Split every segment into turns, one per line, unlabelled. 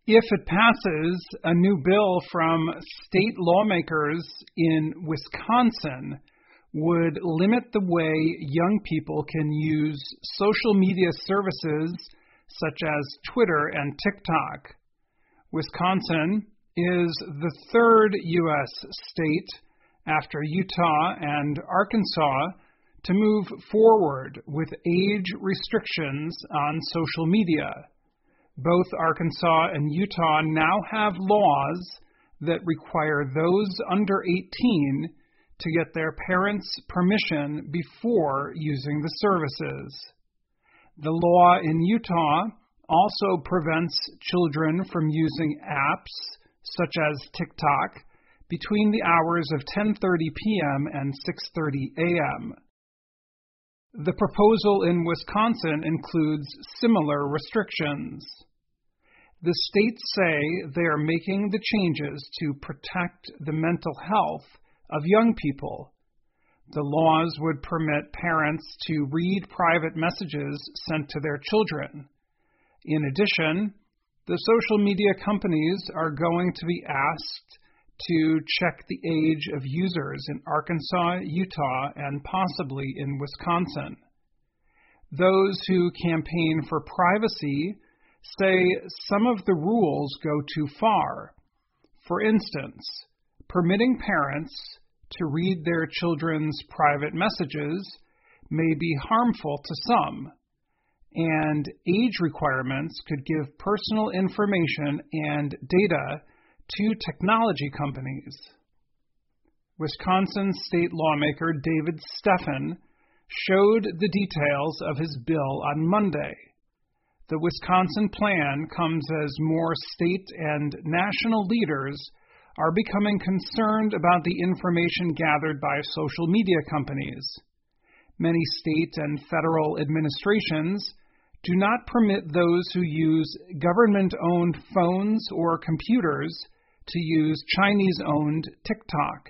If it passes, a new bill from state lawmakers in Wisconsin would limit the way young people can use social media services such as Twitter and TikTok. Wisconsin is the third U.S. state after Utah and Arkansas to move forward with age restrictions on social media. Both Arkansas and Utah now have laws that require those under 18 to get their parents' permission before using the services. The law in Utah also prevents children from using apps such as TikTok between the hours of 10:30 p.m. and 6:30 a.m. The proposal in Wisconsin includes similar restrictions. The states say they are making the changes to protect the mental health of young people. The laws would permit parents to read private messages sent to their children. In addition, the social media companies are going to be asked to check the age of users in Arkansas, Utah, and possibly in Wisconsin. Those who campaign for privacy say some of the rules go too far. For instance, permitting parents to read their children's private messages may be harmful to some, and age requirements could give personal information and data to technology companies. Wisconsin state lawmaker David Steffen showed the details of his bill on Monday. The Wisconsin plan comes as more state and national leaders are becoming concerned about the information gathered by social media companies. Many state and federal administrations do not permit those who use government-owned phones or computers to use Chinese-owned TikTok.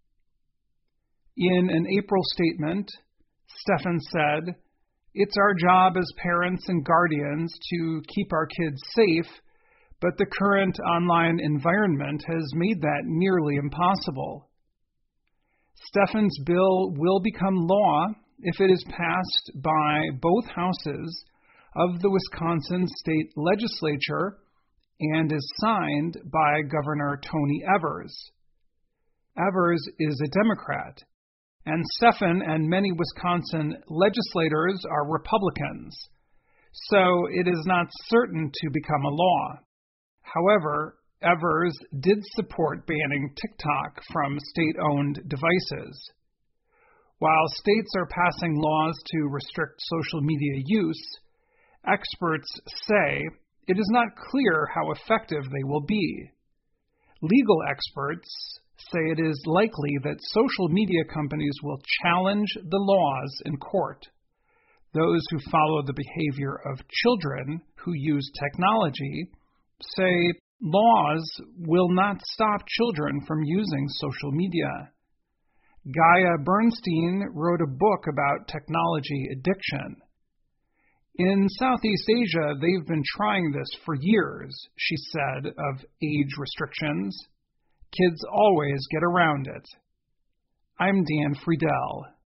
In an April statement, Steffen said, "It's our job as parents and guardians to keep our kids safe, but the current online environment has made that nearly impossible." Steffen's bill will become law if it is passed by both houses of the Wisconsin state legislature and is signed by Governor Tony Evers. Evers is a Democrat, and Steffen and many Wisconsin legislators are Republicans, so it is not certain to become a law. However, Evers did support banning TikTok from state-owned devices. While states are passing laws to restrict social media use, experts say it is not clear how effective they will be. Legal experts say it is likely that social media companies will challenge the laws in court. Those who follow the behavior of children who use technology say laws will not stop children from using social media. Gaia Bernstein wrote a book about technology addiction. In Southeast Asia, they've been trying this for years, she said, of age restrictions. Kids always get around it. I'm Dan Friedel.